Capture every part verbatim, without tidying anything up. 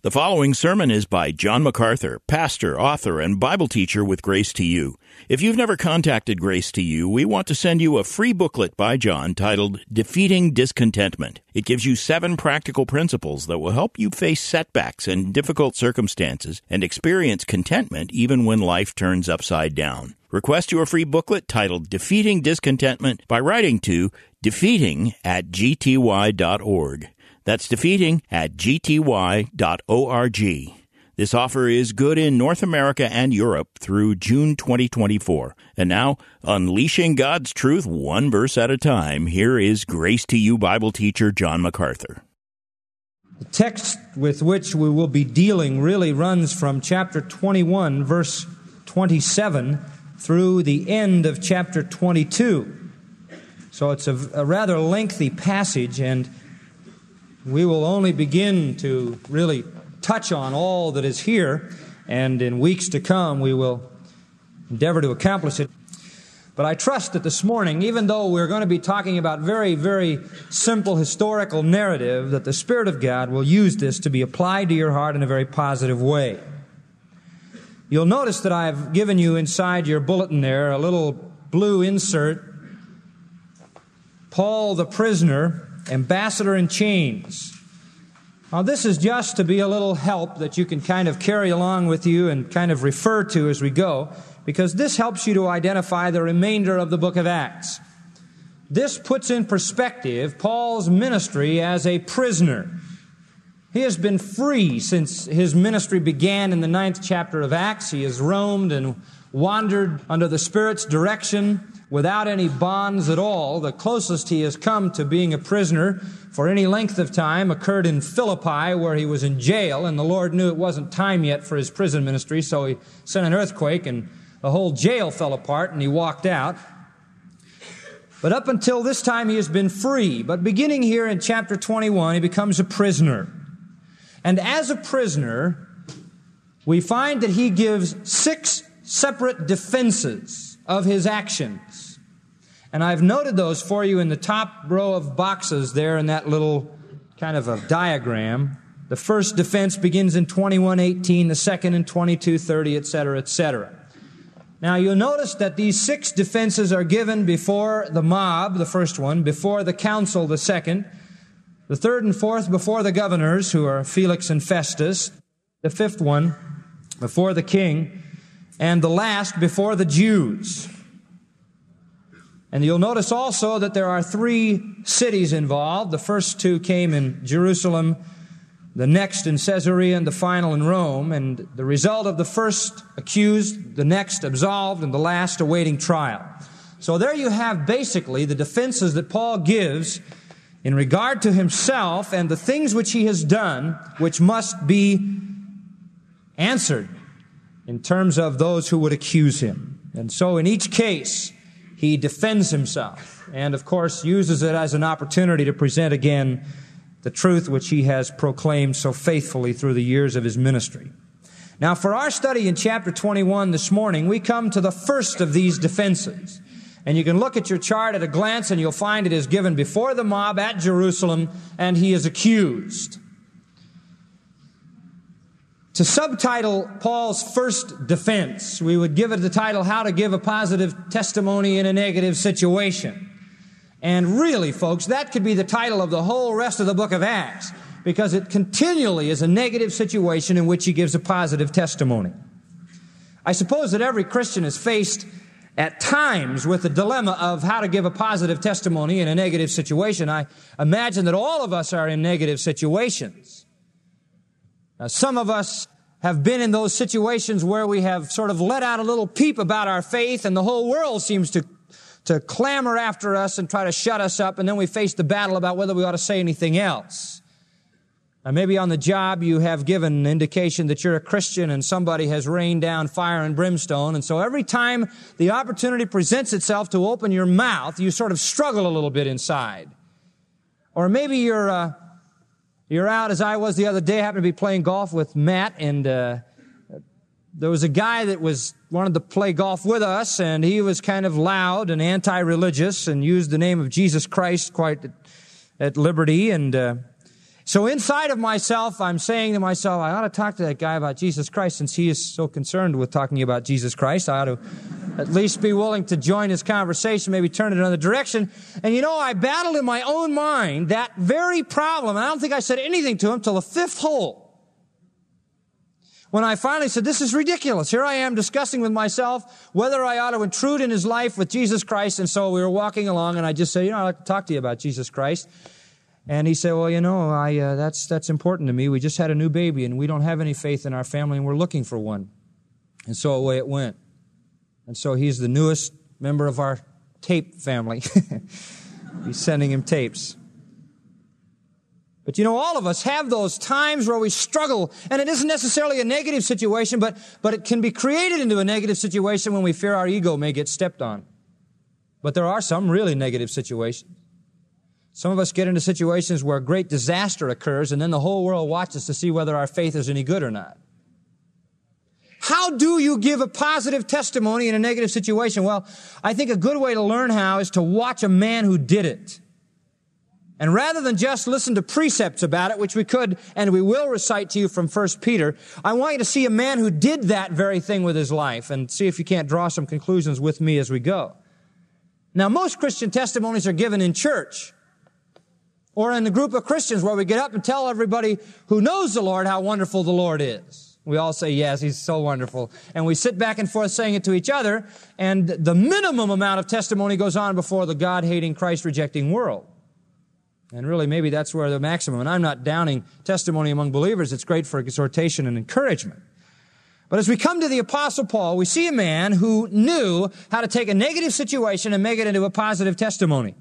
The following sermon is by John MacArthur, pastor, author, and Bible teacher with Grace to You. If you've never contacted Grace to You, we want to send you a free booklet by John titled Defeating Discontentment. It gives you seven practical principles that will help you face setbacks and difficult circumstances and experience contentment even when life turns upside down. Request your free booklet titled Defeating Discontentment by writing to defeating at g t y dot org. That's defeating at g t y dot org. This offer is good in North America and Europe through June twenty twenty-four. And now, unleashing God's truth one verse at a time, here is Grace to You Bible teacher John MacArthur. The text with which we will be dealing really runs from chapter twenty-one, verse twenty-seven, through the end of chapter twenty-two. So it's a, a rather lengthy passage, and we will only begin to really touch on all that is here, and in weeks to come we will endeavor to accomplish it. But I trust that this morning, even though we're going to be talking about very, very simple historical narrative, that the Spirit of God will use this to be applied to your heart in a very positive way. You'll notice that I've given you inside your bulletin there a little blue insert, Paul the prisoner, ambassador in chains. Now, this is just to be a little help that you can kind of carry along with you and kind of refer to as we go, because this helps you to identify the remainder of the book of Acts. This puts in perspective Paul's ministry as a prisoner. He has been free since his ministry began in the ninth chapter of Acts. He has roamed and wandered under the Spirit's direction without any bonds at all. The closest he has come to being a prisoner for any length of time occurred in Philippi, where he was in jail, and the Lord knew it wasn't time yet for his prison ministry, so he sent an earthquake, and the whole jail fell apart, and he walked out. But up until this time, he has been free. But beginning here in chapter twenty-one, he becomes a prisoner. And as a prisoner, we find that he gives six separate defenses of his actions. And I've noted those for you in the top row of boxes there in that little kind of a diagram. The first defense begins in twenty-one eighteen, the second in twenty-two thirty, et cetera, et cetera. Now, you'll notice that these six defenses are given before the mob, the first one, before the council, the second, the third and fourth before the governors, who are Felix and Festus, the fifth one before the king, and the last before the Jews. And you'll notice also that there are three cities involved. The first two came in Jerusalem, the next in Caesarea, and the final in Rome. And the result of the first accused, the next absolved, and the last awaiting trial. So there you have basically the defenses that Paul gives in regard to himself and the things which he has done, which must be answered in terms of those who would accuse him. And so in each case, he defends himself and, of course, uses it as an opportunity to present again the truth which he has proclaimed so faithfully through the years of his ministry. Now, for our study in chapter twenty-one this morning, we come to the first of these defenses. And you can look at your chart at a glance and you'll find it is given before the mob at Jerusalem, and he is accused. To subtitle Paul's first defense, we would give it the title, How to Give a Positive Testimony in a Negative Situation. And really, folks, that could be the title of the whole rest of the book of Acts, because it continually is a negative situation in which he gives a positive testimony. I suppose that every Christian is faced at times with the dilemma of how to give a positive testimony in a negative situation. I imagine that all of us are in negative situations. Now, some of us have been in those situations where we have sort of let out a little peep about our faith, and the whole world seems to, to clamor after us and try to shut us up, and then we face the battle about whether we ought to say anything else. Now, maybe on the job you have given an indication that you're a Christian and somebody has rained down fire and brimstone, and so every time the opportunity presents itself to open your mouth, you sort of struggle a little bit inside. Or maybe you're uh, you're out, as I was the other day. I happened to be playing golf with Matt, and uh, there was a guy that was wanted to play golf with us, and he was kind of loud and anti-religious and used the name of Jesus Christ quite at, at liberty, and uh, So inside of myself, I'm saying to myself, I ought to talk to that guy about Jesus Christ. Since he is so concerned with talking about Jesus Christ, I ought to at least be willing to join his conversation, maybe turn it another direction. And you know, I battled in my own mind that very problem, and I don't think I said anything to him till the fifth hole. When I finally said, this is ridiculous. Here I am discussing with myself whether I ought to intrude in his life with Jesus Christ. And so we were walking along, and I just said, you know, I'd like to talk to you about Jesus Christ. And he said, well, you know, I uh, that's that's important to me. We just had a new baby, and we don't have any faith in our family, and we're looking for one. And so away it went. And so he's the newest member of our tape family. He's sending him tapes. But you know, all of us have those times where we struggle, and it isn't necessarily a negative situation, but, but it can be created into a negative situation when we fear our ego may get stepped on. But there are some really negative situations. Some of us get into situations where great disaster occurs, and then the whole world watches to see whether our faith is any good or not. How do you give a positive testimony in a negative situation? Well, I think a good way to learn how is to watch a man who did it. And rather than just listen to precepts about it, which we could and we will recite to you from First Peter, I want you to see a man who did that very thing with his life and see if you can't draw some conclusions with me as we go. Now, most Christian testimonies are given in church or in the group of Christians where we get up and tell everybody who knows the Lord how wonderful the Lord is. We all say, yes, He's so wonderful. And we sit back and forth saying it to each other, and the minimum amount of testimony goes on before the God-hating, Christ-rejecting world. And really, maybe that's where the maximum. And I'm not downing testimony among believers. It's great for exhortation and encouragement. But as we come to the Apostle Paul, we see a man who knew how to take a negative situation and make it into a positive testimony.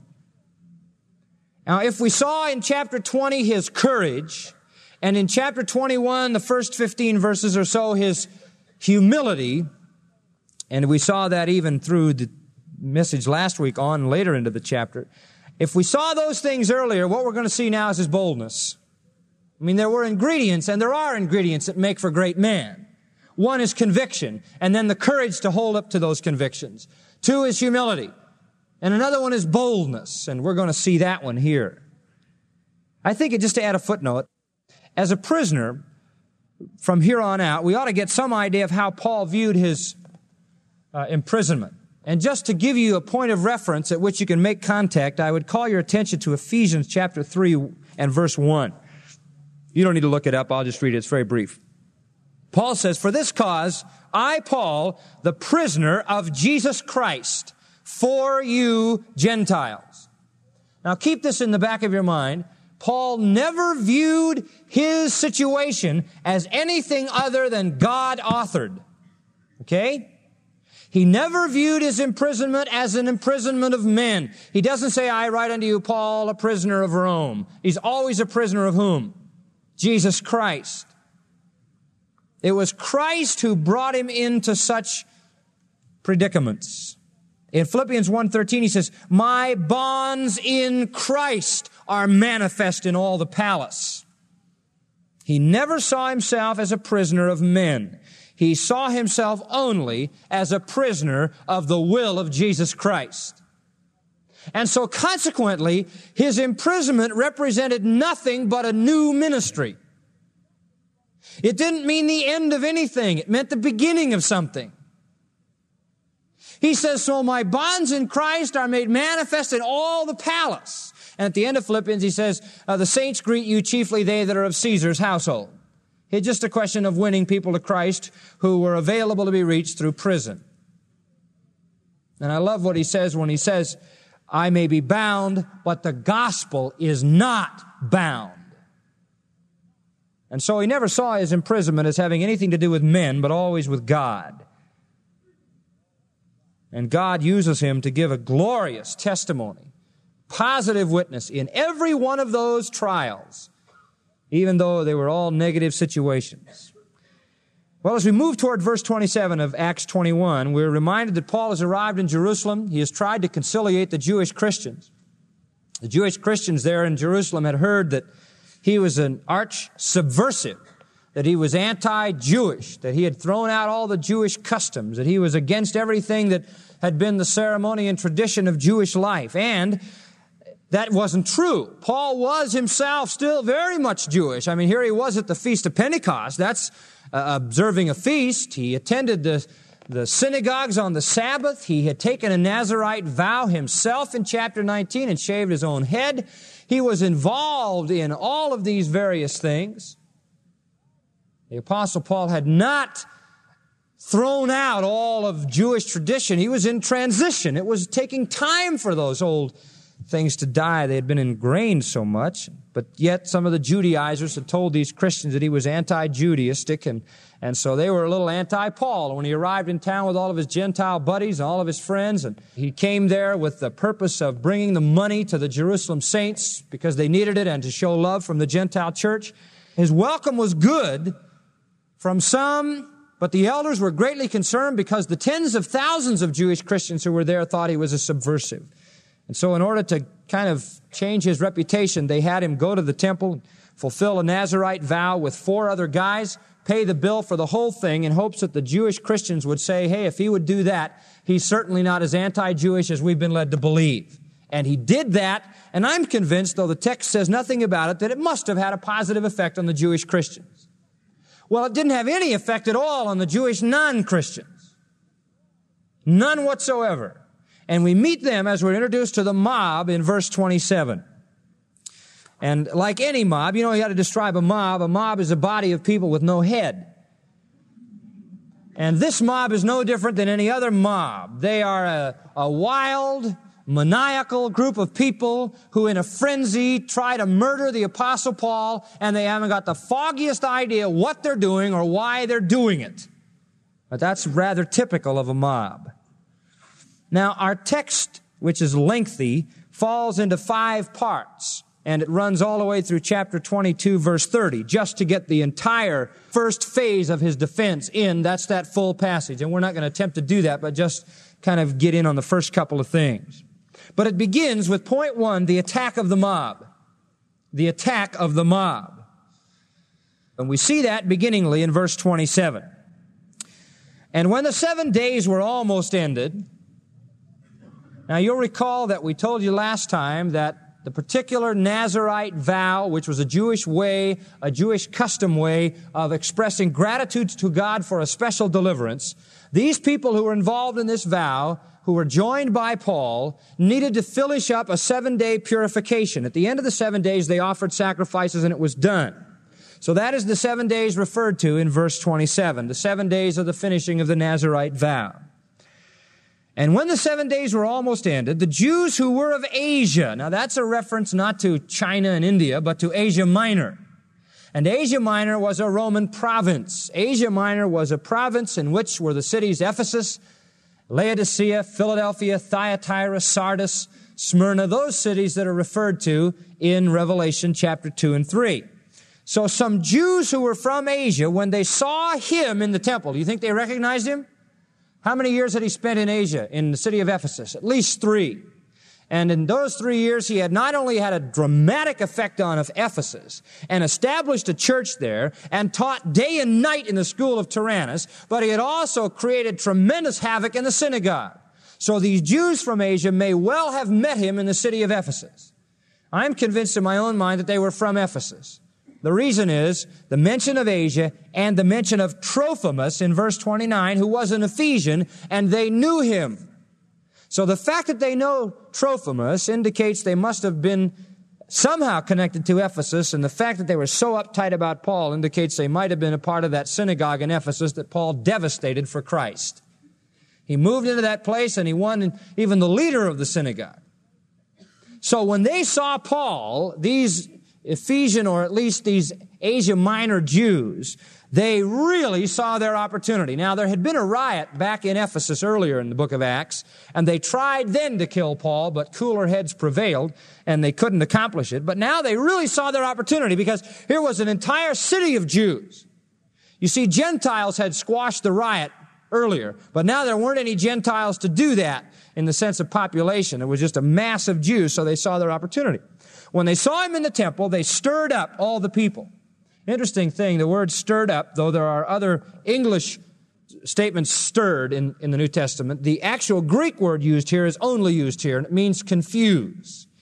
Now, if we saw in chapter twenty his courage, and in chapter twenty-one, the first fifteen verses or so, his humility, and we saw that even through the message last week on later into the chapter, if we saw those things earlier, what we're going to see now is his boldness. I mean, there were ingredients, and there are ingredients that make for great men. One is conviction, and then the courage to hold up to those convictions. Two is humility. And another one is boldness, and we're going to see that one here. I think, just to add a footnote, as a prisoner, from here on out, we ought to get some idea of how Paul viewed his uh, imprisonment. And just to give you a point of reference at which you can make contact, I would call your attention to Ephesians chapter three and verse one. You don't need to look it up. I'll just read it. It's very brief. Paul says, "For this cause, I, Paul, the prisoner of Jesus Christ, for you Gentiles." Now keep this in the back of your mind. Paul never viewed his situation as anything other than God-authored. Okay? He never viewed his imprisonment as an imprisonment of men. He doesn't say, "I write unto you, Paul, a prisoner of Rome." He's always a prisoner of whom? Jesus Christ. It was Christ who brought him into such predicaments. In Philippians one thirteen, he says, "My bonds in Christ are manifest in all the palace." He never saw himself as a prisoner of men. He saw himself only as a prisoner of the will of Jesus Christ. And so consequently, his imprisonment represented nothing but a new ministry. It didn't mean the end of anything. It meant the beginning of something. He says, "So my bonds in Christ are made manifest in all the palace." And at the end of Philippians, he says, uh, "The saints greet you, chiefly they that are of Caesar's household." It's just a question of winning people to Christ who were available to be reached through prison. And I love what he says when he says, "I may be bound, but the gospel is not bound." And so he never saw his imprisonment as having anything to do with men, but always with God. And God uses him to give a glorious testimony, positive witness in every one of those trials, even though they were all negative situations. Well, as we move toward verse twenty-seven of Acts twenty-one, we're reminded that Paul has arrived in Jerusalem. He has tried to conciliate the Jewish Christians. The Jewish Christians there in Jerusalem had heard that he was an arch subversive, that he was anti-Jewish, that he had thrown out all the Jewish customs, that he was against everything that had been the ceremony and tradition of Jewish life. And that wasn't true. Paul was himself still very much Jewish. I mean, here he was at the Feast of Pentecost. That's uh, observing a feast. He attended the, the synagogues on the Sabbath. He had taken a Nazirite vow himself in chapter nineteen and shaved his own head. He was involved in all of these various things. The Apostle Paul had not thrown out all of Jewish tradition. He was in transition. It was taking time for those old things to die. They had been ingrained so much. But yet some of the Judaizers had told these Christians that he was anti-Judaistic, and, and so they were a little anti-Paul. And when he arrived in town with all of his Gentile buddies and all of his friends, and he came there with the purpose of bringing the money to the Jerusalem saints because they needed it and to show love from the Gentile church, his welcome was good from some, but the elders were greatly concerned because the tens of thousands of Jewish Christians who were there thought he was a subversive. And so in order to kind of change his reputation, they had him go to the temple, fulfill a Nazirite vow with four other guys, pay the bill for the whole thing in hopes that the Jewish Christians would say, hey, if he would do that, he's certainly not as anti-Jewish as we've been led to believe. And he did that, and I'm convinced, though the text says nothing about it, that it must have had a positive effect on the Jewish Christians. Well, it didn't have any effect at all on the Jewish non-Christians. None whatsoever. And we meet them as we're introduced to the mob in verse twenty-seven. And like any mob, you know, you got to describe a mob. A mob is a body of people with no head. And this mob is no different than any other mob. They are a, a wild, maniacal group of people who in a frenzy try to murder the Apostle Paul, and they haven't got the foggiest idea what they're doing or why they're doing it. But that's rather typical of a mob. Now, our text, which is lengthy, falls into five parts, and it runs all the way through chapter twenty-two, verse thirty, just to get the entire first phase of his defense in. That's that full passage, and we're not going to attempt to do that, but just kind of get in on the first couple of things. But it begins with point one, the attack of the mob. The attack of the mob. And we see that beginningly in verse twenty-seven. And when the seven days were almost ended, now you'll recall that we told you last time that the particular Nazirite vow, which was a Jewish way, a Jewish custom way of expressing gratitude to God for a special deliverance, these people who were involved in this vow, who were joined by Paul, needed to finish up a seven-day purification. At the end of the seven days, they offered sacrifices and it was done. So that is the seven days referred to in verse twenty-seven, the seven days of the finishing of the Nazirite vow. And when the seven days were almost ended, the Jews who were of Asia, now that's a reference not to China and India, but to Asia Minor. And Asia Minor was a Roman province. Asia Minor was a province in which were the cities Ephesus, Laodicea, Philadelphia, Thyatira, Sardis, Smyrna, those cities that are referred to in Revelation chapter two and three. So some Jews who were from Asia, when they saw him in the temple, do you think they recognized him? How many years had he spent in Asia, in the city of Ephesus? At least three. And in those three years, he had not only had a dramatic effect on Ephesus and established a church there and taught day and night in the school of Tyrannus, but he had also created tremendous havoc in the synagogue. So these Jews from Asia may well have met him in the city of Ephesus. I'm convinced in my own mind that they were from Ephesus. The reason is the mention of Asia and the mention of Trophimus in verse twenty-nine, who was an Ephesian, and they knew him. So the fact that they know Trophimus indicates they must have been somehow connected to Ephesus, and the fact that they were so uptight about Paul indicates they might have been a part of that synagogue in Ephesus that Paul devastated for Christ. He moved into that place and he won even the leader of the synagogue. So when they saw Paul, these Ephesian, or at least these Asia Minor Jews, they really saw their opportunity. Now, there had been a riot back in Ephesus earlier in the book of Acts, and they tried then to kill Paul, but cooler heads prevailed, and they couldn't accomplish it. But now they really saw their opportunity, because here was an entire city of Jews. You see, Gentiles had squashed the riot earlier, but now there weren't any Gentiles to do that in the sense of population. It was just a mass of Jews, so they saw their opportunity. When they saw him in the temple, they stirred up all the people. Interesting thing, the word stirred up, though there are other English statements stirred in, in the New Testament, the actual Greek word used here is only used here, and it means confuse.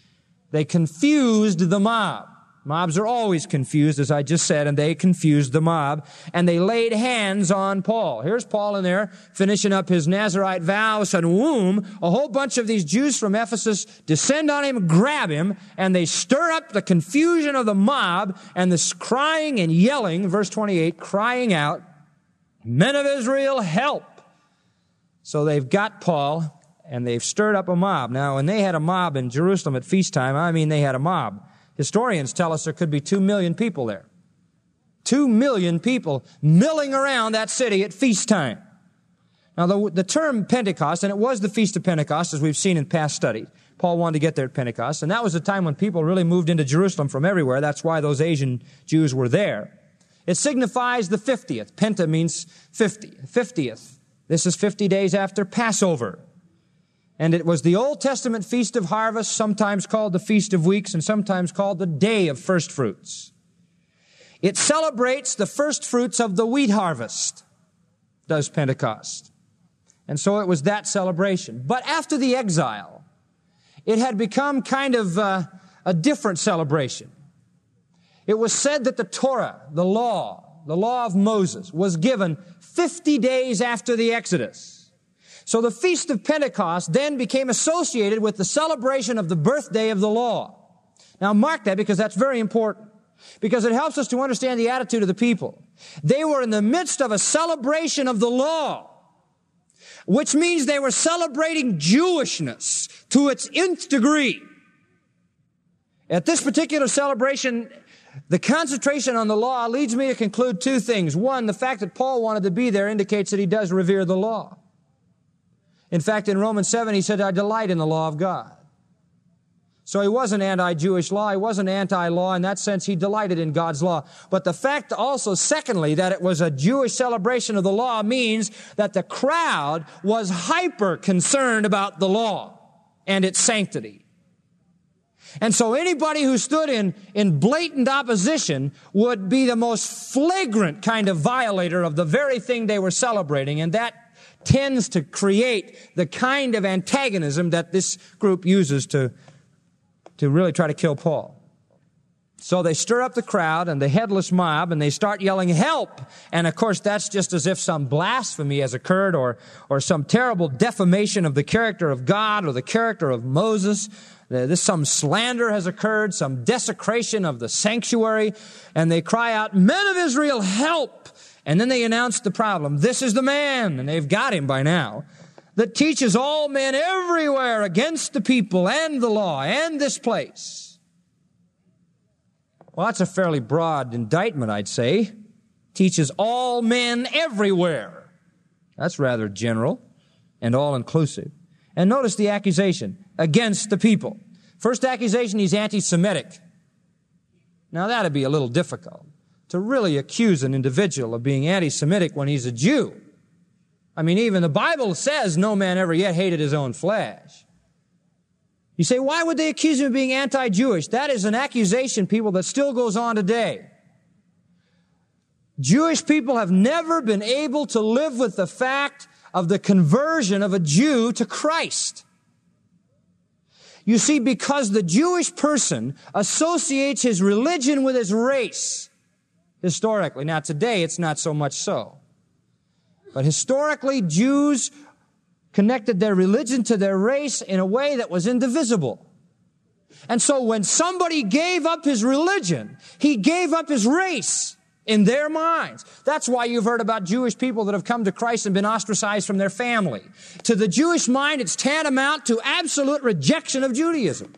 They confused the mob. Mobs are always confused, as I just said, and they confused the mob, and they laid hands on Paul. Here's Paul in there, finishing up his Nazirite vows, and whom a whole bunch of these Jews from Ephesus descend on him, grab him, and they stir up the confusion of the mob, and this crying and yelling, verse twenty-eight, crying out, "Men of Israel, help!" So they've got Paul, and they've stirred up a mob. Now, when they had a mob in Jerusalem at feast time, I mean they had a mob. Historians tell us there could be two million people there. Two million people milling around that city at feast time. Now, the, the term Pentecost, and it was the Feast of Pentecost, as we've seen in past studies. Paul wanted to get there at Pentecost, and that was the time when people really moved into Jerusalem from everywhere. That's why those Asian Jews were there. It signifies the fiftieth. Penta means fifty. fiftieth. This is fifty days after Passover. And it was the Old Testament Feast of Harvest, sometimes called the Feast of Weeks, and sometimes called the Day of First Fruits. It celebrates the first fruits of the wheat harvest, does Pentecost. And so it was that celebration. But after the exile, it had become kind of uh, a different celebration. It was said that the Torah, the law, the law of Moses, was given fifty days after the Exodus. So the Feast of Pentecost then became associated with the celebration of the birthday of the law. Now mark that, because that's very important, because it helps us to understand the attitude of the people. They were in the midst of a celebration of the law, which means they were celebrating Jewishness to its nth degree. At this particular celebration, the concentration on the law leads me to conclude two things. One, the fact that Paul wanted to be there indicates that he does revere the law. In fact, in Romans seven, he said, "I delight in the law of God." So he wasn't anti-Jewish law. He wasn't anti-law. In that sense, he delighted in God's law. But the fact also, secondly, that it was a Jewish celebration of the law means that the crowd was hyper concerned about the law and its sanctity. And so anybody who stood in, in blatant opposition would be the most flagrant kind of violator of the very thing they were celebrating, and that tends to create the kind of antagonism that this group uses to, to really try to kill Paul. So they stir up the crowd and the headless mob, and they start yelling, "Help!" And of course, that's just as if some blasphemy has occurred, or, or some terrible defamation of the character of God or the character of Moses. This, some slander has occurred, some desecration of the sanctuary, and they cry out, "Men of Israel, help!" And then they announce the problem. This is the man, and they've got him by now, that teaches all men everywhere against the people and the law and this place. Well, that's a fairly broad indictment, I'd say. Teaches all men everywhere. That's rather general and all-inclusive. And notice the accusation, against the people. First accusation, he's anti-Semitic. Now, that'd be a little difficult, to really accuse an individual of being anti-Semitic when he's a Jew. I mean, even the Bible says no man ever yet hated his own flesh. You say, why would they accuse him of being anti-Jewish? That is an accusation, people, that still goes on today. Jewish people have never been able to live with the fact of the conversion of a Jew to Christ. You see, because the Jewish person associates his religion with his race. Historically. Now today it's not so much so. But historically, Jews connected their religion to their race in a way that was indivisible. And so when somebody gave up his religion, he gave up his race in their minds. That's why you've heard about Jewish people that have come to Christ and been ostracized from their family. To the Jewish mind, it's tantamount to absolute rejection of Judaism.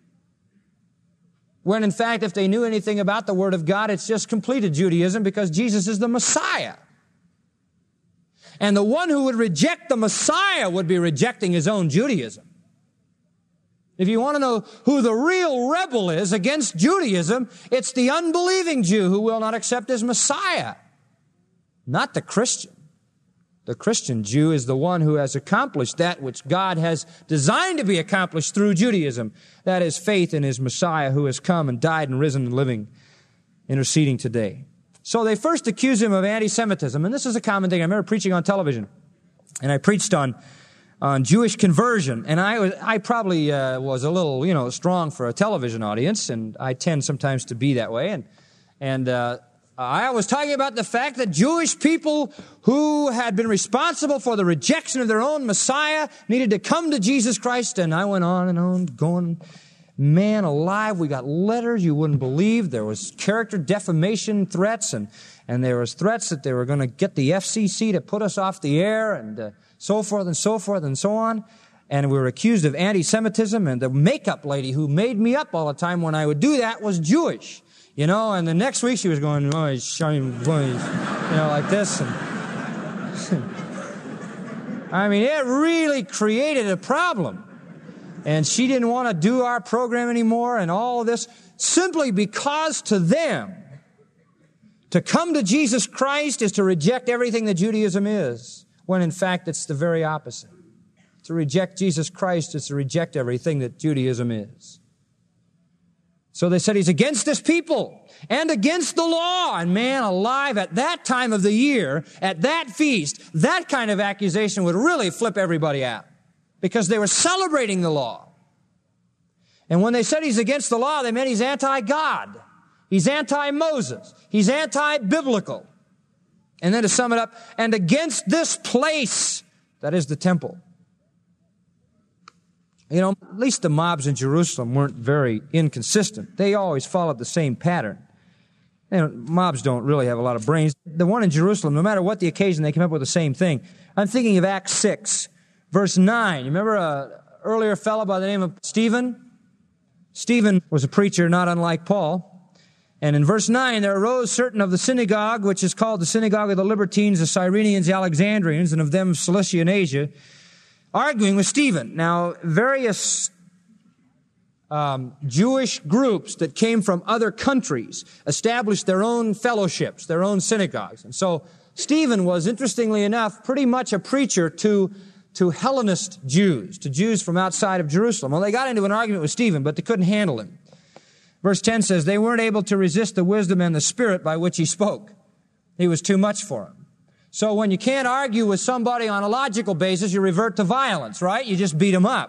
When in fact, if they knew anything about the Word of God, it's just completed Judaism, because Jesus is the Messiah. And the one who would reject the Messiah would be rejecting his own Judaism. If you want to know who the real rebel is against Judaism, it's the unbelieving Jew who will not accept his Messiah, not the Christian. The Christian Jew is the one who has accomplished that which God has designed to be accomplished through Judaism. That is faith in his Messiah, who has come and died and risen and living, interceding today. So they first accuse him of anti-Semitism, and this is a common thing. I remember preaching on television, and I preached on on Jewish conversion. And I was, I probably uh, was a little, you know, strong for a television audience, and I tend sometimes to be that way. And, and uh, I was talking about the fact that Jewish people who had been responsible for the rejection of their own Messiah needed to come to Jesus Christ. And I went on and on, going, man alive, we got letters you wouldn't believe. There was character defamation threats, and, and there was threats that they were going to get the F C C to put us off the air, and uh, so forth and so forth and so on. And we were accused of anti-Semitism, and the makeup lady who made me up all the time when I would do that was Jewish. You know, and the next week she was going, oh, shame, you know, like this. And I mean, it really created a problem. And she didn't want to do our program anymore and all this, simply because to them, to come to Jesus Christ is to reject everything that Judaism is, when in fact it's the very opposite. To reject Jesus Christ is to reject everything that Judaism is. So they said he's against his people and against the law. And man alive, at that time of the year, at that feast, that kind of accusation would really flip everybody out, because they were celebrating the law. And when they said he's against the law, they meant he's anti-God. He's anti-Moses. He's anti-biblical. And then to sum it up, and against this place, that is the temple. You know, at least the mobs in Jerusalem weren't very inconsistent. They always followed the same pattern. You know, mobs don't really have a lot of brains. The one in Jerusalem, no matter what the occasion, they came up with the same thing. I'm thinking of Acts six, verse nine. You remember an earlier fellow by the name of Stephen? Stephen was a preacher not unlike Paul. And in verse nine, there arose certain of the synagogue, which is called the synagogue of the Libertines, the Cyrenians, the Alexandrians, and of them Cilicia and Asia, arguing with Stephen. Now, various um, Jewish groups that came from other countries established their own fellowships, their own synagogues. And so Stephen was, interestingly enough, pretty much a preacher to, to Hellenist Jews, to Jews from outside of Jerusalem. Well, they got into an argument with Stephen, but they couldn't handle him. Verse ten says, they weren't able to resist the wisdom and the spirit by which he spoke. He was too much for them. So when you can't argue with somebody on a logical basis, you revert to violence, right? You just beat them up.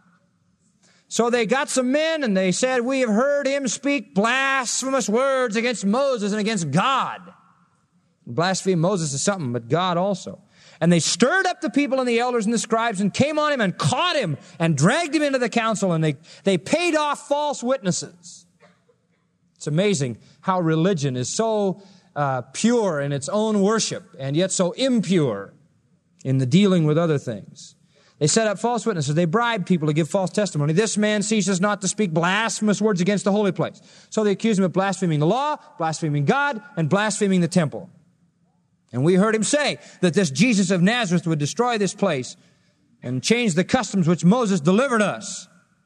So they got some men and they said, we have heard him speak blasphemous words against Moses and against God. Blaspheme Moses is something, but God also. And they stirred up the people and the elders and the scribes and came on him and caught him and dragged him into the council, and they, they paid off false witnesses. It's amazing how religion is so Uh, pure in its own worship, and yet so impure in the dealing with other things. They set up false witnesses. They bribed people to give false testimony. This man ceases not to speak blasphemous words against the holy place. So they accused him of blaspheming the law, blaspheming God, and blaspheming the temple. And we heard him say that this Jesus of Nazareth would destroy this place and change the customs which Moses delivered us.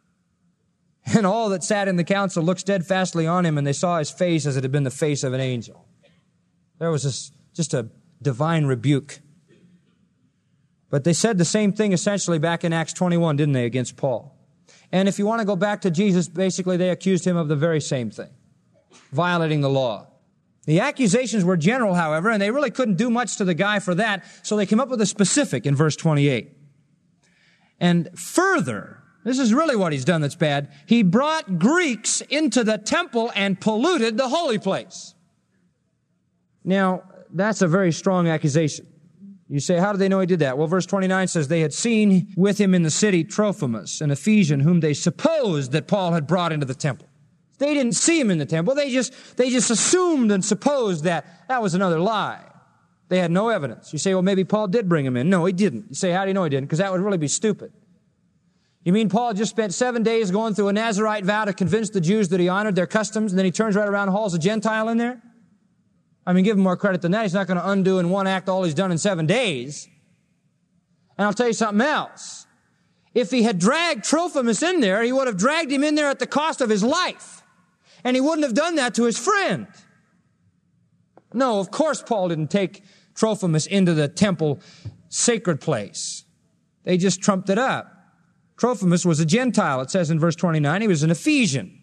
And all that sat in the council looked steadfastly on him, and they saw his face as it had been the face of an angel. There was this, just a divine rebuke. But they said the same thing essentially back in Acts twenty-one, didn't they, against Paul? And if you want to go back to Jesus, basically they accused him of the very same thing, violating the law. The accusations were general, however, and they really couldn't do much to the guy for that, so they came up with a specific in verse twenty-eight. And further, this is really what he's done that's bad, he brought Greeks into the temple and polluted the holy place. Now, that's a very strong accusation. You say, how did they know he did that? Well, verse twenty-nine says, they had seen with him in the city Trophimus, an Ephesian, whom they supposed that Paul had brought into the temple. They didn't see him in the temple. They just, they just assumed and supposed that that was another lie. They had no evidence. You say, well, maybe Paul did bring him in. No, he didn't. You say, how do you know he didn't? Because that would really be stupid. You mean Paul just spent seven days going through a Nazirite vow to convince the Jews that he honored their customs, and then he turns right around and hauls a Gentile in there? I mean, give him more credit than that. He's not going to undo in one act all he's done in seven days. And I'll tell you something else. If he had dragged Trophimus in there, he would have dragged him in there at the cost of his life. And he wouldn't have done that to his friend. No, of course Paul didn't take Trophimus into the temple sacred place. They just trumped it up. Trophimus was a Gentile, it says in verse twenty-nine. He was an Ephesian.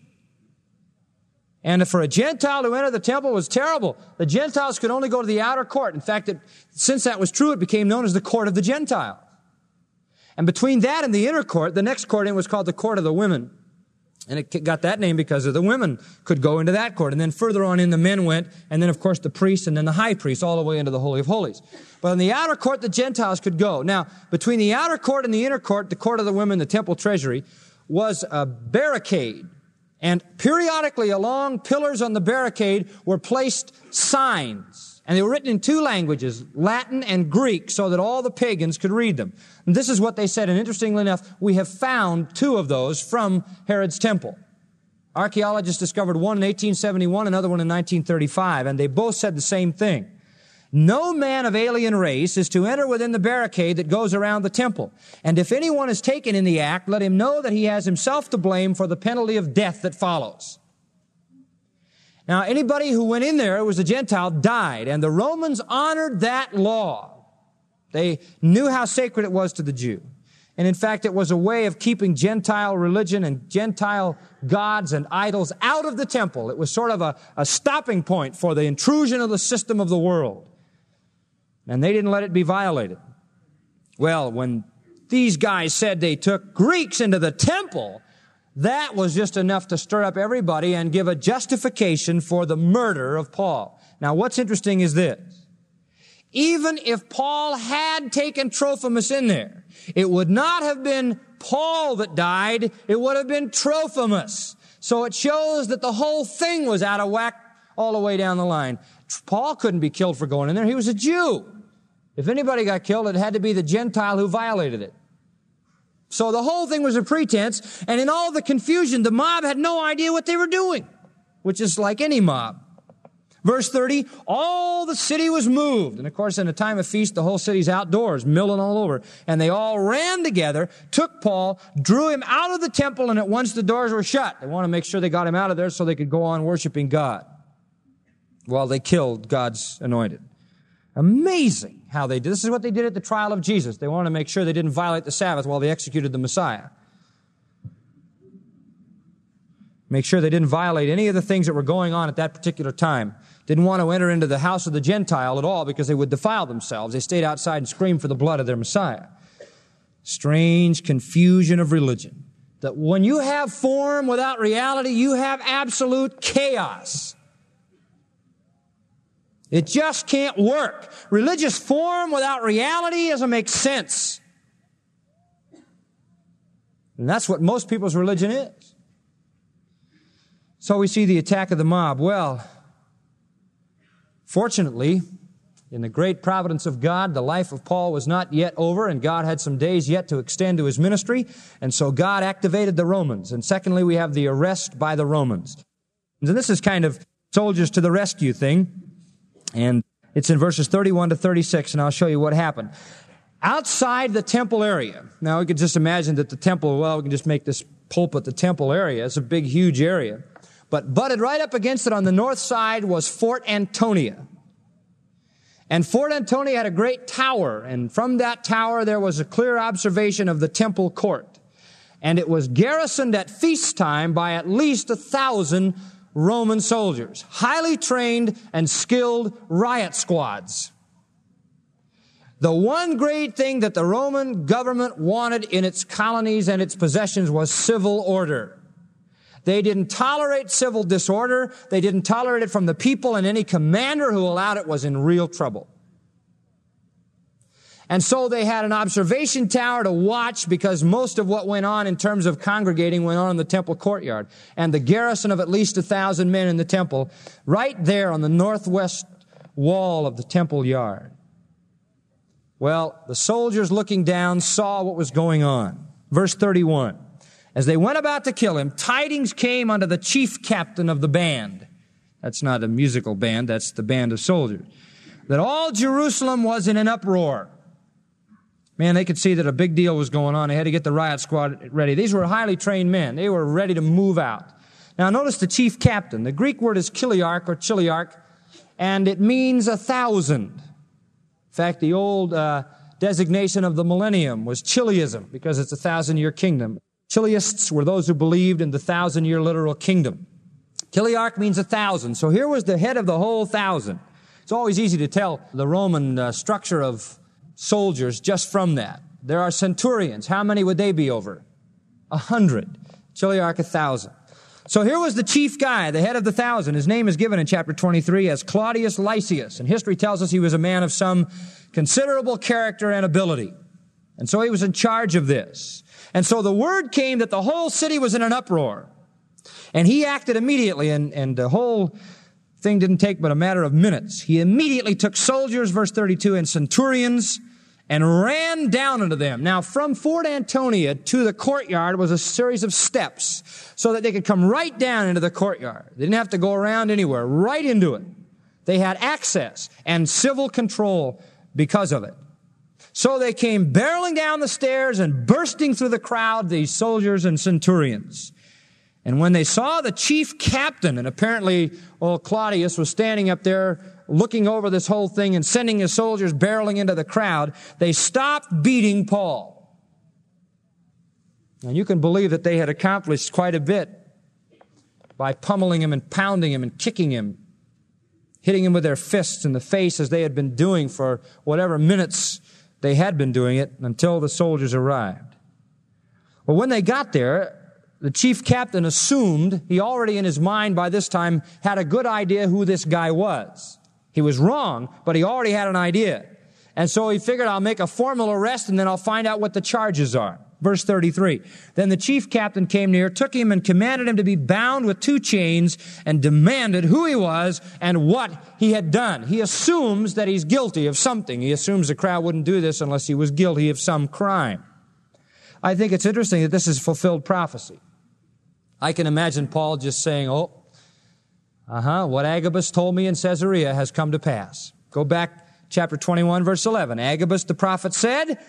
And for a Gentile to enter the temple was terrible. The Gentiles could only go to the outer court. In fact, it, since that was true, it became known as the court of the Gentiles. And between that and the inner court, the next court in was called the court of the women. And it got that name because of the women could go into that court. And then further on in, the men went, and then, of course, the priests and then the high priest all the way into the Holy of Holies. But in the outer court, the Gentiles could go. Now, between the outer court and the inner court, the court of the women, the temple treasury, was a barricade. And periodically along pillars on the barricade were placed signs. And they were written in two languages, Latin and Greek, so that all the pagans could read them. And this is what they said. And interestingly enough, we have found two of those from Herod's temple. Archaeologists discovered one in eighteen seventy-one, another one in nineteen thirty-five, and they both said the same thing. No man of alien race is to enter within the barricade that goes around the temple. And if anyone is taken in the act, let him know that he has himself to blame for the penalty of death that follows. Now, anybody who went in there who was a Gentile died, and the Romans honored that law. They knew how sacred it was to the Jew. And in fact, it was a way of keeping Gentile religion and Gentile gods and idols out of the temple. It was sort of a, a stopping point for the intrusion of the system of the world. And they didn't let it be violated. Well, when these guys said they took Greeks into the temple, that was just enough to stir up everybody and give a justification for the murder of Paul. Now, what's interesting is this. Even if Paul had taken Trophimus in there, it would not have been Paul that died, it would have been Trophimus. So it shows that the whole thing was out of whack all the way down the line. Paul couldn't be killed for going in there. He was a Jew. If anybody got killed, it had to be the Gentile who violated it. So the whole thing was a pretense, and in all the confusion, the mob had no idea what they were doing, which is like any mob. Verse thirty, all the city was moved. And of course, in a time of feast, the whole city's outdoors, milling all over. And they all ran together, took Paul, drew him out of the temple, and at once the doors were shut. They want to make sure they got him out of there so they could go on worshiping God while they killed God's anointed. Amazing how they did. This is what they did at the trial of Jesus. They wanted to make sure they didn't violate the Sabbath while they executed the Messiah. Make sure they didn't violate any of the things that were going on at that particular time. Didn't want to enter into the house of the Gentile at all because they would defile themselves. They stayed outside and screamed for the blood of their Messiah. Strange confusion of religion. That when you have form without reality, you have absolute chaos. It just can't work. Religious form without reality doesn't make sense. And that's what most people's religion is. So we see the attack of the mob. Well, fortunately, in the great providence of God, the life of Paul was not yet over, and God had some days yet to extend to his ministry, and so God activated the Romans. And secondly, we have the arrest by the Romans. And this is kind of soldiers to the rescue thing. And it's in verses thirty-one to thirty-six, and I'll show you what happened. Outside the temple area, now we could just imagine that the temple, well, we can just make this pulpit the temple area. It's a big, huge area. But butted right up against it on the north side was Fort Antonia. And Fort Antonia had a great tower, and from that tower there was a clear observation of the temple court. And it was garrisoned at feast time by at least a thousand Roman soldiers, highly trained and skilled riot squads. The one great thing that the Roman government wanted in its colonies and its possessions was civil order. They didn't tolerate civil disorder. They didn't tolerate it from the people, and any commander who allowed it was in real trouble. And so they had an observation tower to watch because most of what went on in terms of congregating went on in the temple courtyard. And the garrison of at least a thousand men in the temple right there on the northwest wall of the temple yard. Well, the soldiers looking down saw what was going on. Verse thirty-one. As they went about to kill him, tidings came unto the chief captain of the band. That's not a musical band, that's the band of soldiers. That all Jerusalem was in an uproar. Man, they could see that a big deal was going on. They had to get the riot squad ready. These were highly trained men. They were ready to move out. Now notice the chief captain. The Greek word is chiliarch or chiliarch, and it means a thousand. In fact, the old uh, designation of the millennium was Chiliasm because it's a thousand-year kingdom. Chiliists were those who believed in the thousand-year literal kingdom. Chiliarch means a thousand. So here was the head of the whole thousand. It's always easy to tell the Roman uh, structure of soldiers just from that. There are centurions. How many would they be over? A hundred. Chiliarch, a thousand. So here was the chief guy, the head of the thousand. His name is given in chapter twenty-three as Claudius Lysias. And history tells us he was a man of some considerable character and ability. And so he was in charge of this. And so the word came that the whole city was in an uproar. And he acted immediately, and, and the whole thing didn't take but a matter of minutes. He immediately took soldiers, verse thirty-two, and centurions, and ran down into them. Now, from Fort Antonia to the courtyard was a series of steps so that they could come right down into the courtyard. They didn't have to go around anywhere, right into it. They had access and civil control because of it. So they came barreling down the stairs and bursting through the crowd, these soldiers and centurions. And when they saw the chief captain, and apparently old Claudius was standing up there looking over this whole thing and sending his soldiers barreling into the crowd, they stopped beating Paul. And you can believe that they had accomplished quite a bit by pummeling him and pounding him and kicking him, hitting him with their fists in the face as they had been doing for whatever minutes they had been doing it until the soldiers arrived. Well, when they got there, the chief captain assumed he already in his mind by this time had a good idea who this guy was. He was wrong, but he already had an idea. And so he figured, I'll make a formal arrest and then I'll find out what the charges are. Verse thirty-three. Then the chief captain came near, took him and commanded him to be bound with two chains and demanded who he was and what he had done. He assumes that he's guilty of something. He assumes the crowd wouldn't do this unless he was guilty of some crime. I think it's interesting that this is fulfilled prophecy. I can imagine Paul just saying, oh, uh-huh, what Agabus told me in Caesarea has come to pass. Go back, chapter twenty-one, verse eleven. Agabus the prophet said,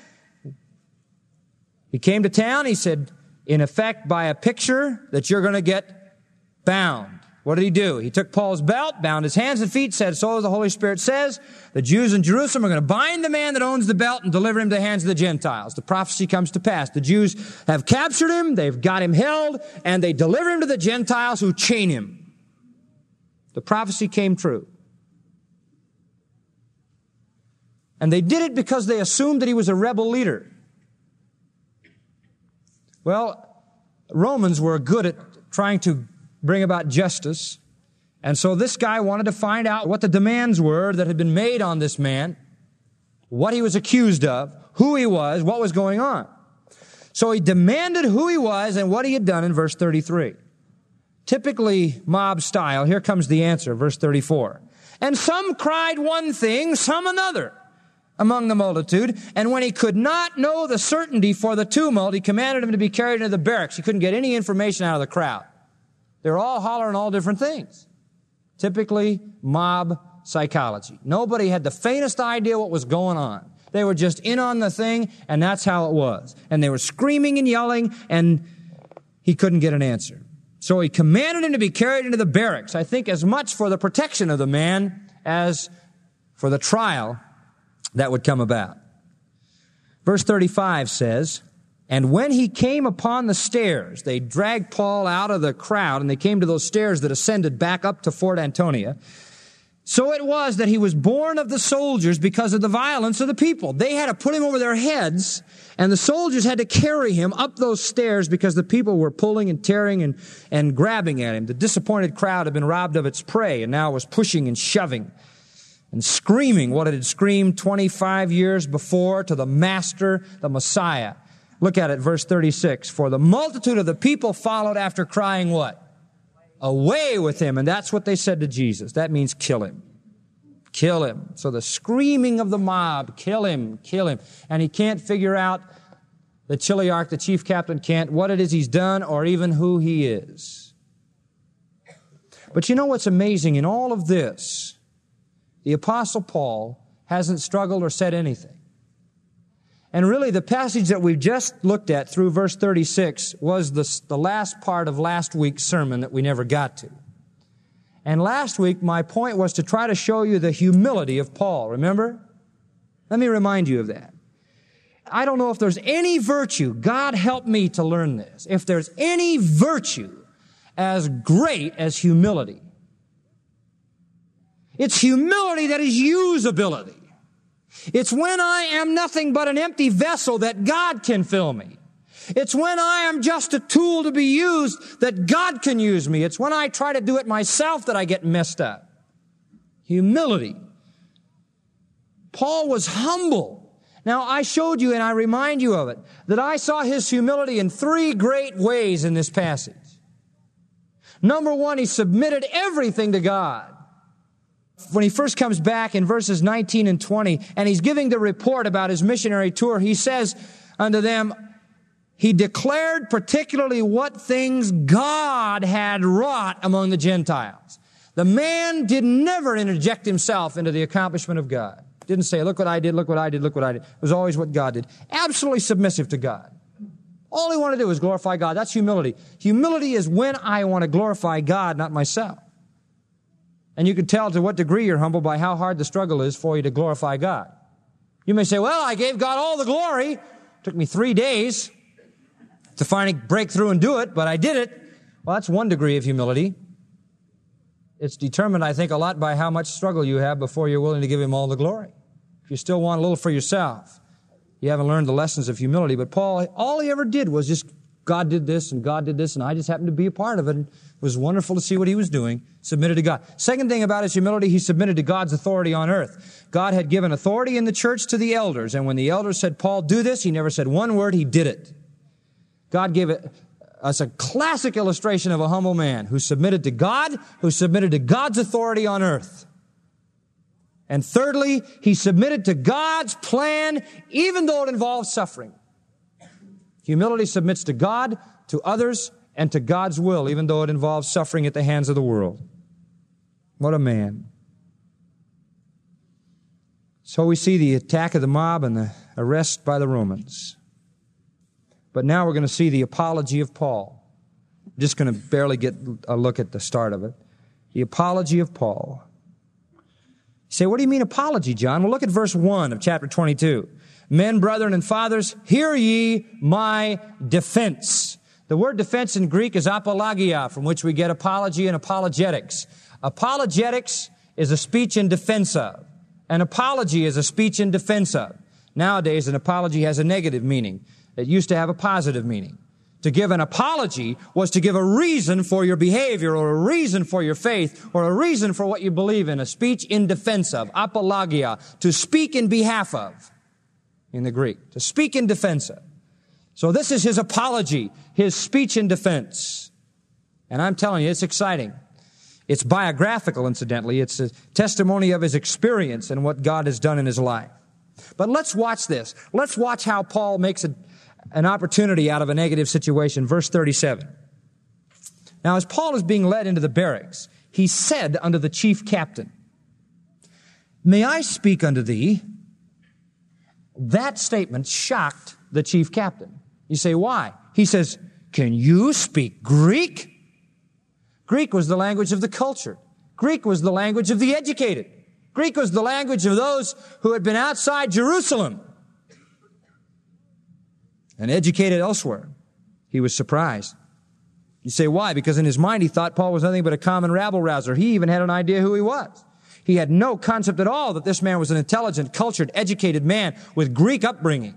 he came to town, he said, in effect, by a picture, that you're going to get bound. What did he do? He took Paul's belt, bound his hands and feet, said, so as the Holy Spirit says, the Jews in Jerusalem are going to bind the man that owns the belt and deliver him to the hands of the Gentiles. The prophecy comes to pass. The Jews have captured him, they've got him held, and they deliver him to the Gentiles who chain him. The prophecy came true. And they did it because they assumed that he was a rebel leader. Well, Romans were good at trying to bring about justice. And so this guy wanted to find out what the demands were that had been made on this man, what he was accused of, who he was, what was going on. So he demanded who he was and what he had done in verse thirty-three. Typically mob style, here comes the answer, verse thirty-four. And some cried one thing, some another among the multitude. And when he could not know the certainty for the tumult, he commanded him to be carried into the barracks. He couldn't get any information out of the crowd. They were all hollering all different things. Typically mob psychology. Nobody had the faintest idea what was going on. They were just in on the thing, and that's how it was. And they were screaming and yelling, and he couldn't get an answer. So he commanded him to be carried into the barracks, I think as much for the protection of the man as for the trial that would come about. Verse thirty-five says, and when he came upon the stairs, they dragged Paul out of the crowd, and they came to those stairs that ascended back up to Fort Antonia. So it was that he was born of the soldiers because of the violence of the people. They had to put him over their heads, and the soldiers had to carry him up those stairs because the people were pulling and tearing and, and grabbing at him. The disappointed crowd had been robbed of its prey and now was pushing and shoving and screaming what it had screamed twenty-five years before to the Master, the Messiah. Look at it, verse thirty-six. For the multitude of the people followed after crying what? Away with him. And that's what they said to Jesus. That means kill him. Kill him. So the screaming of the mob, kill him, kill him. And he can't figure out, the Chiliarch, the chief captain, can't, what it is he's done or even who he is. But you know what's amazing? In all of this, the Apostle Paul hasn't struggled or said anything. And really, the passage that we've just looked at through verse thirty-six was the, the last part of last week's sermon that we never got to. And last week, my point was to try to show you the humility of Paul. Remember? Let me remind you of that. I don't know if there's any virtue, God help me to learn this, if there's any virtue as great as humility. It's humility that is usability. It's when I am nothing but an empty vessel that God can fill me. It's when I am just a tool to be used that God can use me. It's when I try to do it myself that I get messed up. Humility. Paul was humble. Now, I showed you, and I remind you of it, that I saw his humility in three great ways in this passage. Number one, he submitted everything to God. When he first comes back in verses nineteen and twenty, and he's giving the report about his missionary tour, he says unto them, he declared particularly what things God had wrought among the Gentiles. The man did never interject himself into the accomplishment of God. Didn't say, look what I did, look what I did, look what I did. It was always what God did. Absolutely submissive to God. All he wanted to do was glorify God. That's humility. Humility is when I want to glorify God, not myself. And you can tell to what degree you're humble by how hard the struggle is for you to glorify God. You may say, well, I gave God all the glory. It took me three days to finally break through and do it, but I did it. Well, that's one degree of humility. It's determined, I think, a lot by how much struggle you have before you're willing to give Him all the glory. If you still want a little for yourself, you haven't learned the lessons of humility. But Paul, all he ever did was just, God did this and God did this, and I just happened to be a part of it. And it was wonderful to see what he was doing. Submitted to God. Second thing about his humility, he submitted to God's authority on earth. God had given authority in the church to the elders, and when the elders said, Paul, do this, he never said one word, he did it. God gave it, us a classic illustration of a humble man who submitted to God, who submitted to God's authority on earth. And thirdly, he submitted to God's plan, even though it involved suffering. Humility submits to God, to others, and to God's will, even though it involves suffering at the hands of the world. What a man. So we see the attack of the mob and the arrest by the Romans. But now we're going to see the apology of Paul. I'm just going to barely get a look at the start of it. The apology of Paul. You say, what do you mean apology, John? Well, look at verse one of chapter twenty-two. Men, brethren, and fathers, hear ye my defense. The word defense in Greek is apologia, from which we get apology and apologetics. Apologetics is a speech in defense of. An apology is a speech in defense of. Nowadays, an apology has a negative meaning. It used to have a positive meaning. To give an apology was to give a reason for your behavior or a reason for your faith or a reason for what you believe in. A speech in defense of. Apologia. To speak in behalf of. In the Greek. To speak in defense of. So this is his apology. His speech in defense. And I'm telling you, it's exciting. It's biographical, incidentally. It's a testimony of his experience and what God has done in his life. But let's watch this. Let's watch how Paul makes a an opportunity out of a negative situation. Verse thirty-seven. Now, as Paul is being led into the barracks, he said unto the chief captain, may I speak unto thee? That statement shocked the chief captain. You say, why? He says, can you speak Greek? Greek was the language of the culture. Greek was the language of the educated. Greek was the language of those who had been outside Jerusalem and educated elsewhere. He was surprised. You say, why? Because in his mind he thought Paul was nothing but a common rabble-rouser. He even had an idea who he was. He had no concept at all that this man was an intelligent, cultured, educated man with Greek upbringing.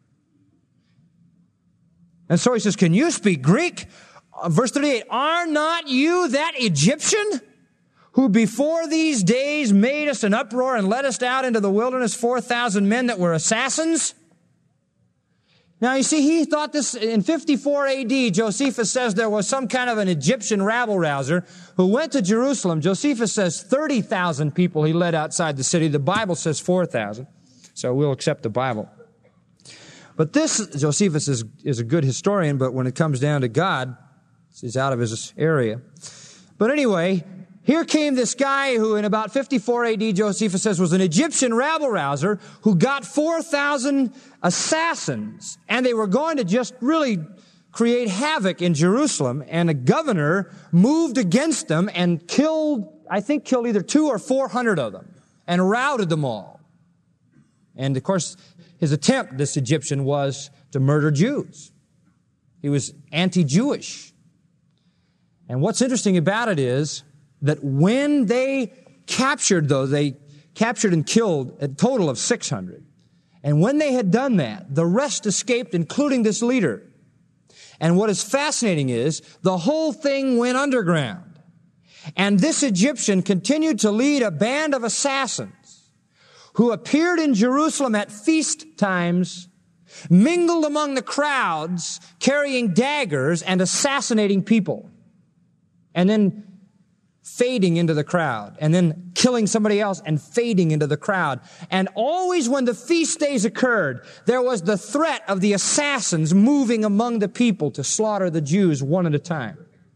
And so he says, can you speak Greek? Verse thirty-eight, are not you that Egyptian who before these days made us an uproar and led us out into the wilderness, four thousand men that were assassins? Now, you see, he thought this, in fifty-four A D, Josephus says there was some kind of an Egyptian rabble-rouser who went to Jerusalem. Josephus says thirty thousand people he led outside the city. The Bible says four thousand. So we'll accept the Bible. But this, Josephus is, is a good historian, but when it comes down to God, he's out of his area. But anyway, here came this guy who in about fifty-four A D, Josephus says, was an Egyptian rabble-rouser who got four thousand assassins, and they were going to just really create havoc in Jerusalem, and a governor moved against them and killed, I think killed either two or four hundred of them, and routed them all. And of course, his attempt, this Egyptian, was to murder Jews. He was anti-Jewish. And what's interesting about it is that when they captured those, they captured and killed a total of six hundred. And when they had done that, the rest escaped, including this leader. And what is fascinating is the whole thing went underground. And this Egyptian continued to lead a band of assassins who appeared in Jerusalem at feast times, mingled among the crowds, carrying daggers and assassinating people, and then fading into the crowd, and then killing somebody else and fading into the crowd. And always when the feast days occurred, there was the threat of the assassins moving among the people to slaughter the Jews one at a time.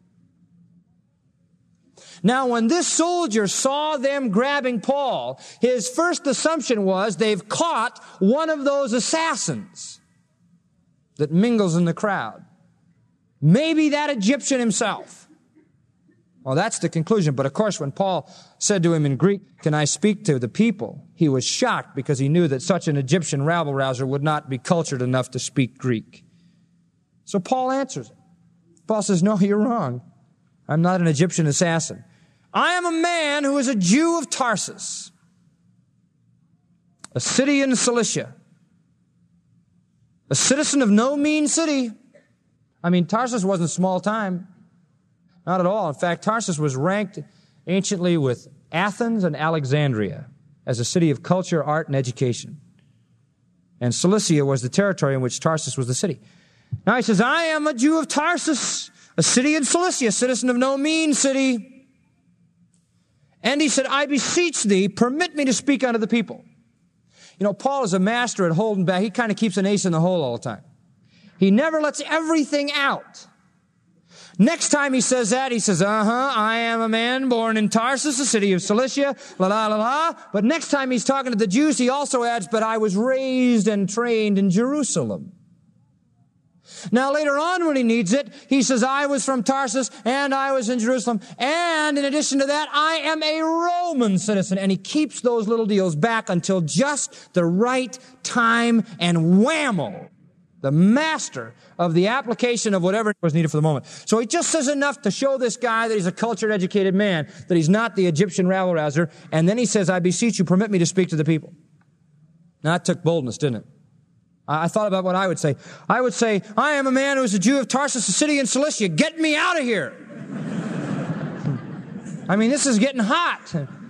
Now, when this soldier saw them grabbing Paul, his first assumption was they've caught one of those assassins that mingles in the crowd. Maybe that Egyptian himself. Well, that's the conclusion. But of course, when Paul said to him in Greek, "Can I speak to the people?" he was shocked because he knew that such an Egyptian rabble-rouser would not be cultured enough to speak Greek. So Paul answers him. Paul says, "No, you're wrong. I'm not an Egyptian assassin. I am a man who is a Jew of Tarsus, a city in Cilicia, a citizen of no mean city." I mean, Tarsus wasn't small time. Not at all. In fact, Tarsus was ranked anciently with Athens and Alexandria as a city of culture, art, and education. And Cilicia was the territory in which Tarsus was the city. Now he says, "I am a Jew of Tarsus, a city in Cilicia, a citizen of no mean city." And he said, "I beseech thee, permit me to speak unto the people." You know, Paul is a master at holding back. He kind of keeps an ace in the hole all the time. He never lets everything out. Next time he says that, he says, uh-huh, I am a man born in Tarsus, a city of Cilicia, la la la la. But next time he's talking to the Jews, he also adds, "But I was raised and trained in Jerusalem." Now later on when he needs it, he says, "I was from Tarsus and I was in Jerusalem. And in addition to that, I am a Roman citizen." And he keeps those little deals back until just the right time, and whammo, the master of the application of whatever was needed for the moment. So he just says enough to show this guy that he's a cultured, educated man, that he's not the Egyptian rabble-rouser. And then he says, "I beseech you, permit me to speak to the people." Now that took boldness, didn't it? I thought about what I would say. I would say, "I am a man who is a Jew of Tarsus, a city in Cilicia. Get me out of here." I mean, this is getting hot.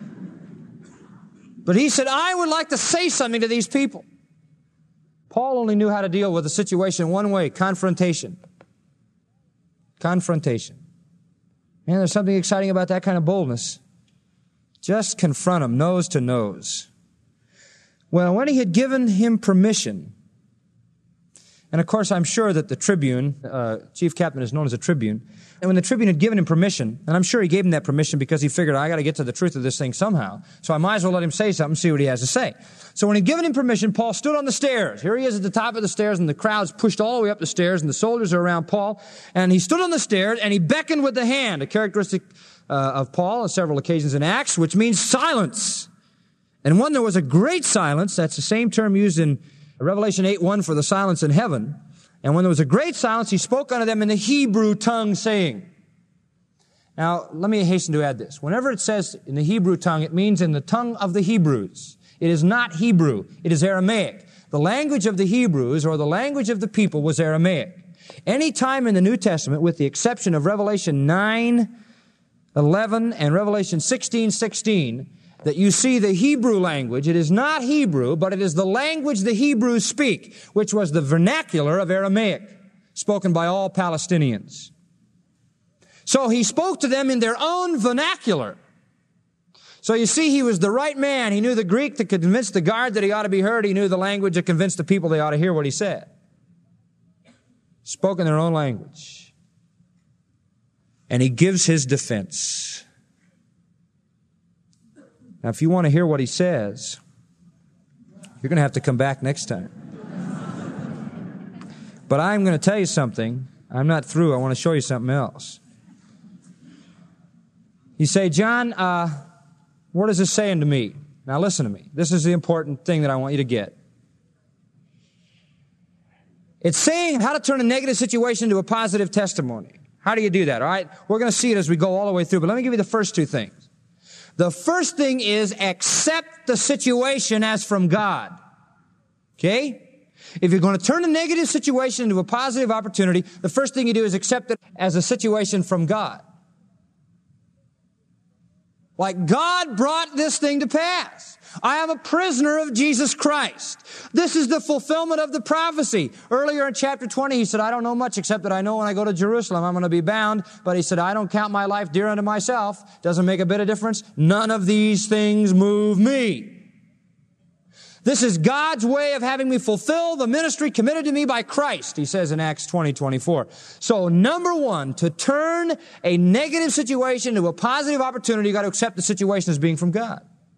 But he said, "I would like to say something to these people." Paul only knew how to deal with a situation one way: confrontation. Confrontation. Man, there's something exciting about that kind of boldness. Just confront them, nose to nose. Well, when he had given him permission, and of course I'm sure that the tribune, uh, chief captain is known as a tribune, and when the tribune had given him permission, and I'm sure he gave him that permission because he figured, I got to get to the truth of this thing somehow, so I might as well let him say something, see what he has to say. So when he'd given him permission, Paul stood on the stairs. Here he is at the top of the stairs, and the crowd's pushed all the way up the stairs, and the soldiers are around Paul, and he stood on the stairs, and he beckoned with the hand, a characteristic uh, of Paul on several occasions in Acts, which means silence. And when there was a great silence, that's the same term used in Revelation eight one for the silence in heaven. And when there was a great silence, he spoke unto them in the Hebrew tongue, saying. Now, let me hasten to add this. Whenever it says in the Hebrew tongue, it means in the tongue of the Hebrews. It is not Hebrew. It is Aramaic. The language of the Hebrews, or the language of the people, was Aramaic. Any time in the New Testament, with the exception of Revelation nine eleven and Revelation sixteen sixteen, that you see the Hebrew language, it is not Hebrew, but it is the language the Hebrews speak, which was the vernacular of Aramaic, spoken by all Palestinians. So he spoke to them in their own vernacular. So you see, he was the right man. He knew the Greek that could convince the guard that he ought to be heard. He knew the language that convinced the people they ought to hear what he said. Spoke in their own language. And he gives his defense. Now, if you want to hear what he says, you're going to have to come back next time. But I'm going to tell you something. I'm not through. I want to show you something else. You say, John, uh, what is this saying to me? Now, listen to me. This is the important thing that I want you to get. It's saying how to turn a negative situation into a positive testimony. How do you do that? All right? We're going to see it as we go all the way through, but let me give you the first two things. The first thing is accept the situation as from God. Okay? If you're going to turn a negative situation into a positive opportunity, the first thing you do is accept it as a situation from God. Like, God brought this thing to pass. I am a prisoner of Jesus Christ. This is the fulfillment of the prophecy. Earlier in chapter twenty, he said, I don't know much except that I know when I go to Jerusalem, I'm going to be bound. But he said, I don't count my life dear unto myself. Doesn't make a bit of difference. None of these things move me. This is God's way of having me fulfill the ministry committed to me by Christ, he says in Acts twenty twenty-four. So number one, to turn a negative situation into a positive opportunity, you've got to accept the situation as being from God.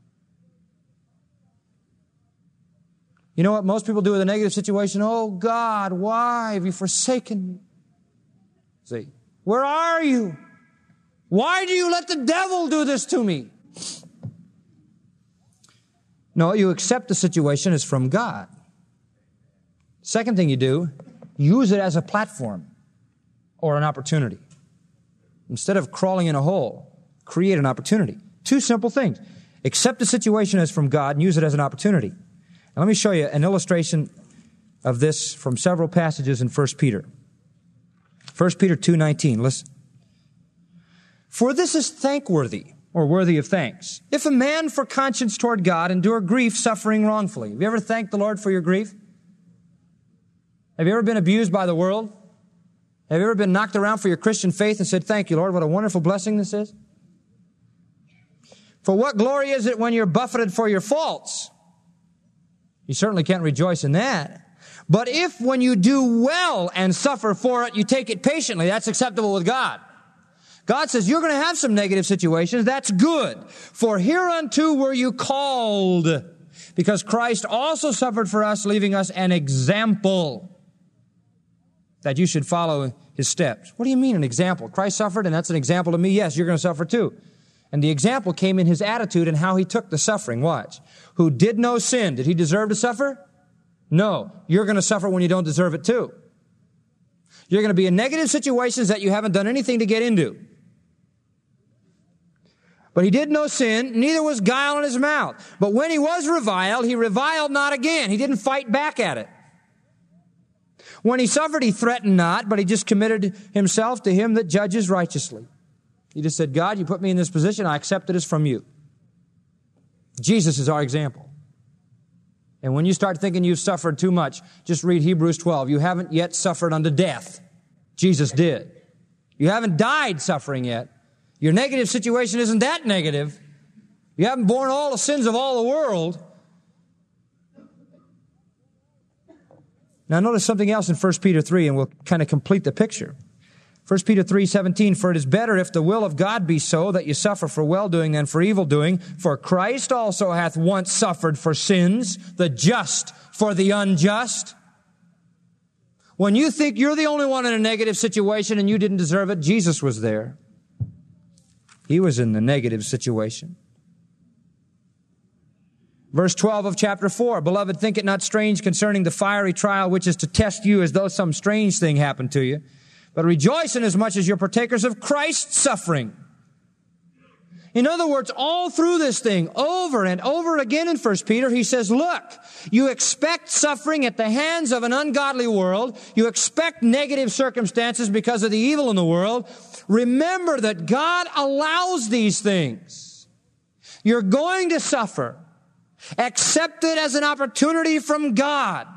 You know what most people do with a negative situation? Oh, God, why have you forsaken me? See, where are you? Why do you let the devil do this to me? No, you accept the situation as from God. Second thing you do, use it as a platform or an opportunity. Instead of crawling in a hole, create an opportunity. Two simple things. Accept the situation as from God and use it as an opportunity. Now, let me show you an illustration of this from several passages in First Peter. First Peter two nineteen, listen. For this is thankworthy, or worthy of thanks, if a man for conscience toward God endure grief suffering wrongfully. Have you ever thanked the Lord for your grief? Have you ever been abused by the world? Have you ever been knocked around for your Christian faith and said, thank you, Lord, what a wonderful blessing this is? For what glory is it when you're buffeted for your faults? You certainly can't rejoice in that. But if when you do well and suffer for it, you take it patiently, that's acceptable with God. God says, you're going to have some negative situations. That's good. For hereunto were you called, because Christ also suffered for us, leaving us an example that you should follow his steps. What do you mean an example? Christ suffered, and that's an example to me. Yes, you're going to suffer too. And the example came in his attitude and how he took the suffering. Watch. Who did no sin. Did he deserve to suffer? No. You're going to suffer when you don't deserve it too. You're going to be in negative situations that you haven't done anything to get into. But he did no sin, neither was guile in his mouth. But when he was reviled, he reviled not again. He didn't fight back at it. When he suffered, he threatened not, but he just committed himself to him that judges righteously. He just said, God, you put me in this position, I accept it as from you. Jesus is our example. And when you start thinking you've suffered too much, just read Hebrews twelve. You haven't yet suffered unto death. Jesus did. You haven't died suffering yet. Your negative situation isn't that negative. You haven't borne all the sins of all the world. Now notice something else in First Peter three, and we'll kind of complete the picture. First Peter three seventeen, for it is better if the will of God be so that you suffer for well-doing than for evil-doing. For Christ also hath once suffered for sins, the just for the unjust. When you think you're the only one in a negative situation and you didn't deserve it, Jesus was there. He was in the negative situation. Verse twelve of chapter four, beloved, think it not strange concerning the fiery trial which is to test you as though some strange thing happened to you. But rejoice inasmuch as you're partakers of Christ's suffering. In other words, all through this thing, over and over again in First Peter, he says, look, you expect suffering at the hands of an ungodly world. You expect negative circumstances because of the evil in the world. Remember that God allows these things. You're going to suffer. Accept it as an opportunity from God.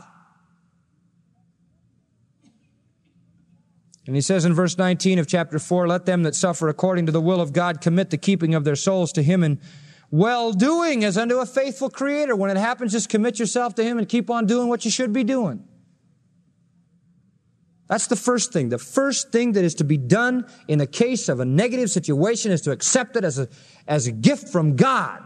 And he says in verse nineteen of chapter four, let them that suffer according to the will of God commit the keeping of their souls to him in well-doing as unto a faithful Creator. When it happens, just commit yourself to him and keep on doing what you should be doing. That's the first thing. The first thing that is to be done in the case of a negative situation is to accept it as a, as a gift from God.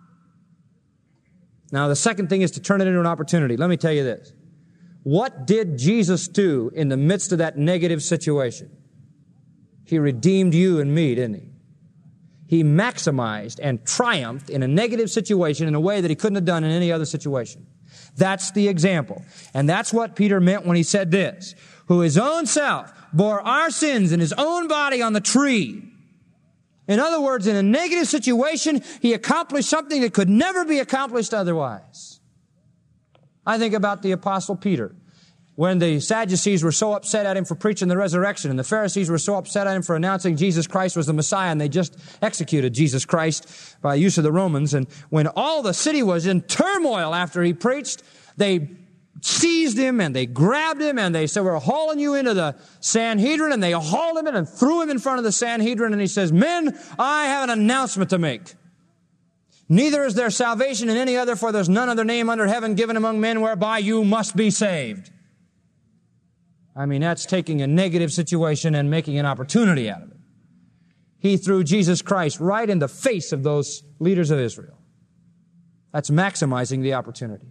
Now, the second thing is to turn it into an opportunity. Let me tell you this. What did Jesus do in the midst of that negative situation? He redeemed you and me, didn't he? He maximized and triumphed in a negative situation in a way that he couldn't have done in any other situation. That's the example. And that's what Peter meant when he said this. Who his own self bore our sins in his own body on the tree, In other words, in a negative situation, he accomplished something that could never be accomplished otherwise. I think about the Apostle Peter. When the Sadducees were so upset at him for preaching the resurrection, and the Pharisees were so upset at him for announcing Jesus Christ was the Messiah, and they just executed Jesus Christ by use of the Romans. And when all the city was in turmoil after he preached, they seized him and they grabbed him and they said, we're hauling you into the Sanhedrin. And they hauled him in and threw him in front of the Sanhedrin. And he says, men, I have an announcement to make. Neither is there salvation in any other, for there's none other name under heaven given among men whereby you must be saved. I mean, that's taking a negative situation and making an opportunity out of it. He threw Jesus Christ right in the face of those leaders of Israel. That's maximizing the opportunity.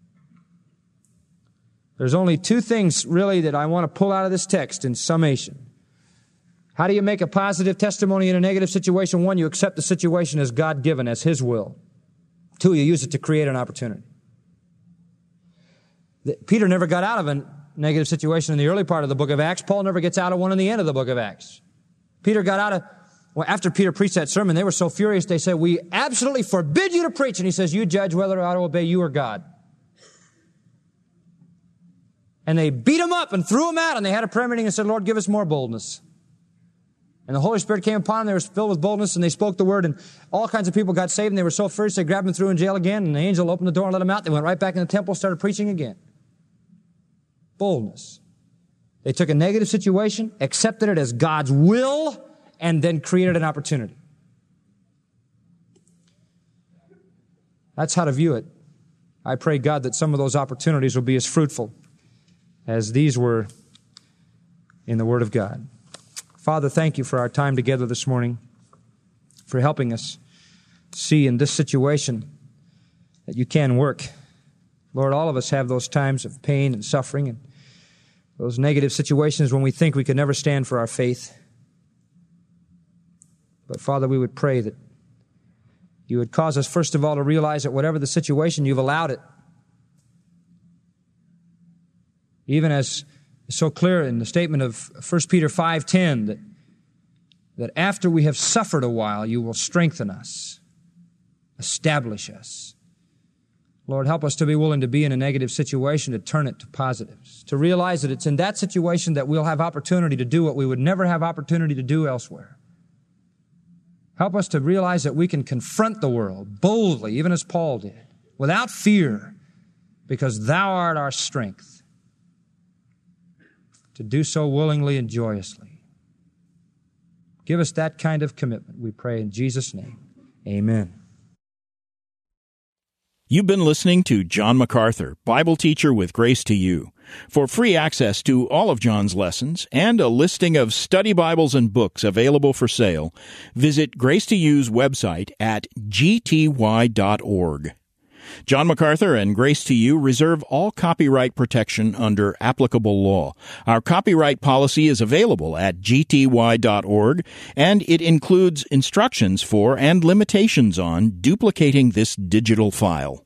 There's only two things really that I want to pull out of this text in summation. How do you make a positive testimony in a negative situation? One, you accept the situation as God-given, as His will. Two, you use it to create an opportunity. Peter never got out of a negative situation in the early part of the book of Acts. Paul never gets out of one in the end of the book of Acts. Peter got out of, well, after Peter preached that sermon, they were so furious, they said, we absolutely forbid you to preach. And he says, you judge whether I ought to obey you or God. And they beat him up and threw him out, and they had a prayer meeting and said, Lord, give us more boldness. And the Holy Spirit came upon them. They were filled with boldness, and they spoke the word, and all kinds of people got saved, and they were so furious, they grabbed him, threw him in jail again, and the angel opened the door and let him out. They went right back in the temple, started preaching again. Boldness. They took a negative situation, accepted it as God's will, and then created an opportunity. That's how to view it. I pray, God, that some of those opportunities will be as fruitful as these were in the Word of God. Father, thank you for our time together this morning, for helping us see in this situation that you can work. Lord, all of us have those times of pain and suffering and those negative situations when we think we could never stand for our faith. But Father, we would pray that you would cause us, first of all, to realize that whatever the situation, you've allowed it. Even as is so clear in the statement of First Peter five ten, that, that after we have suffered a while, you will strengthen us, establish us. Lord, help us to be willing to be in a negative situation, to turn it to positives, to realize that it's in that situation that we'll have opportunity to do what we would never have opportunity to do elsewhere. Help us to realize that we can confront the world boldly, even as Paul did, without fear, because Thou art our strength, to do so willingly and joyously. Give us that kind of commitment, we pray in Jesus' name. Amen. You've been listening to John MacArthur, Bible teacher with Grace to You. For free access to all of John's lessons and a listing of study Bibles and books available for sale, visit Grace to You's website at g t y dot org. John MacArthur and Grace to You reserve all copyright protection under applicable law. Our copyright policy is available at g t y dot org, and it includes instructions for and limitations on duplicating this digital file.